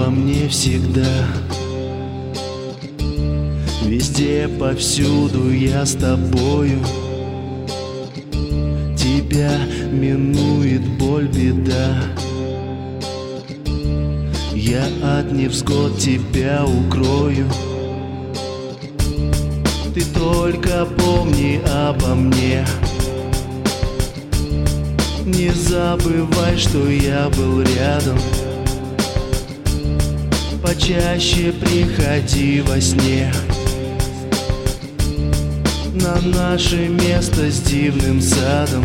обо мне всегда. Везде, повсюду я с тобою. Тебя минует боль, беда. Я от невзгод тебя укрою. Ты только помни обо мне. Не забывай, что я был рядом. Почаще приходи во сне на наше место с дивным садом.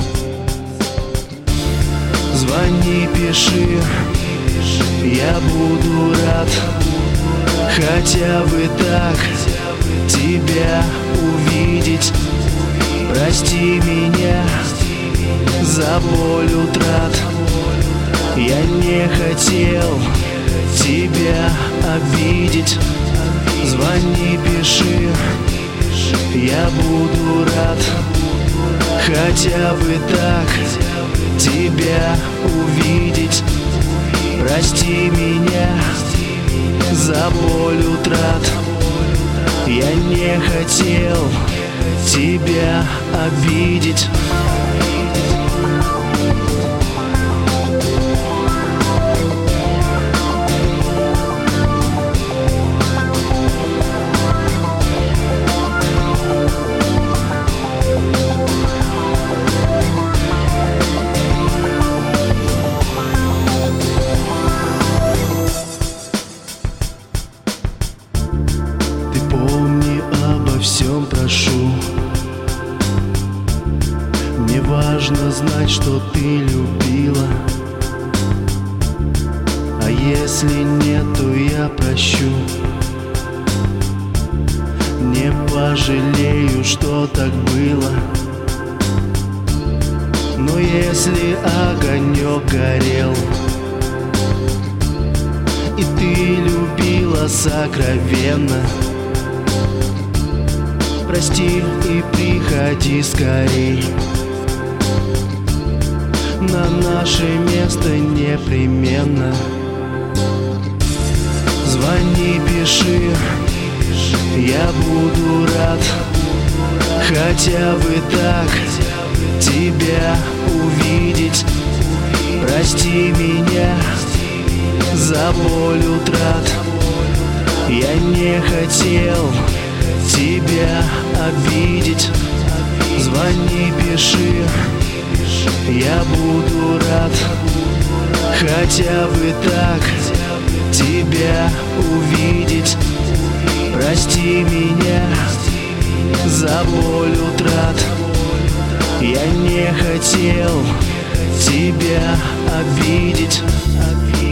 Звони, пиши, я буду рад хотя бы так тебя увидеть. Прости меня за боль утрат. Я не хотел тебя обидеть. Звони, пиши, я буду рад хотя бы так тебя увидеть. Прости меня за боль утрат. Я не хотел тебя обидеть. Помни, обо всем прошу. Мне важно знать, что ты любила. А если нет, то я прощу. Не пожалею, что так было. Но если огонек горел и ты любила сокровенно, прости и приходи скорей на наше место непременно. Звони, пиши, я буду рад хотя бы так тебя увидеть. Прости меня за боль утрат. Я не хотел тебя обидеть. Звони, пиши, я буду рад хотя бы так тебя увидеть. Прости меня за боль утрат. Я не хотел тебя обидеть.